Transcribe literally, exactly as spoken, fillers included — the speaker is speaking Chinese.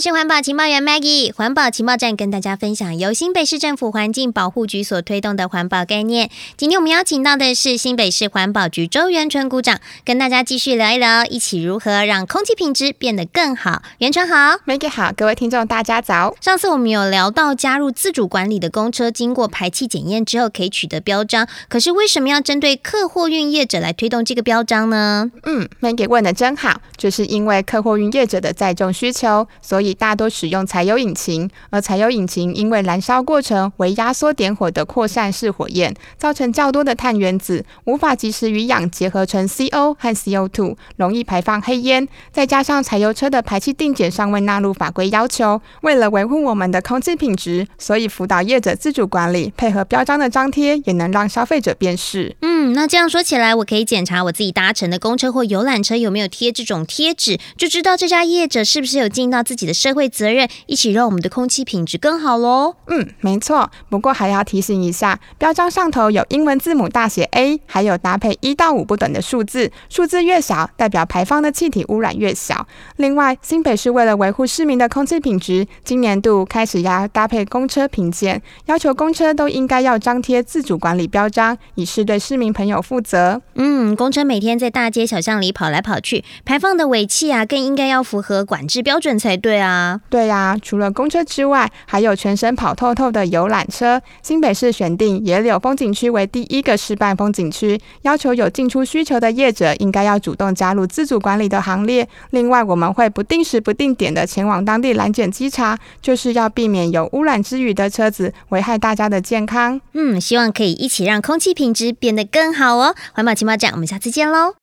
是环保情报员 Maggie， 环保情报站跟大家分享由新北市政府环境保护局所推动的环保概念。今天我们邀请到的是新北市环保局周元纯股长，跟大家继续聊一聊，一起如何让空气品质变得更好。元纯好。 Maggie 好，各位听众大家早。 上次我们有聊到加入自主管理的公车经过排气检验之后可以取得标章，可是为什么要针对客货运业者来推动这个标章呢？ 嗯 Maggie 问得真好，就是因为客货运业者的载重需求，所以大多使用柴油引擎，而柴油引擎因为燃烧过程为压缩点火的扩散式火焰，造成较多的碳原子无法及时与氧结合成 C O 和 C O 二， 容易排放黑烟。再加上柴油车的排气定检尚未纳入法规要求，为了维护我们的空气品质，所以辅导业者自主管理，配合标章的张贴，也能让消费者辨识。 嗯，那这样说起来，我可以检查我自己搭乘的公车或游览车有没有贴这种贴纸，就知道这家业者是不是有尽到自己的社会责任，一起让我们的空气品质更好咯。 嗯，没错。不过还要提醒一下，标章上头有英文字母大写 A， 还有搭配一到五不等的数字，数字越小，代表排放的气体污染越小。另外，新北市为了维护市民的空气品质，今年度开始要搭配公车评鉴，要求公车都应该要张贴自主管理标章，以示对市民朋友负责。 嗯，公车每天在大街小巷里跑来跑去，排放的尾气啊，更应该要符合管制标准才对啊。 对啊，除了公车之外，还有全身跑透透的游览车。新北市选定野柳风景区为第一个示范风景区，要求有进出需求的业者应该要主动加入自主管理的行列。另外，我们会不定时不定点的前往当地拦检稽查，就是要避免有污染之余的车子危害大家的健康。 嗯，希望可以一起让空气品质变得更好哦。环保情报站，我们下次见喽。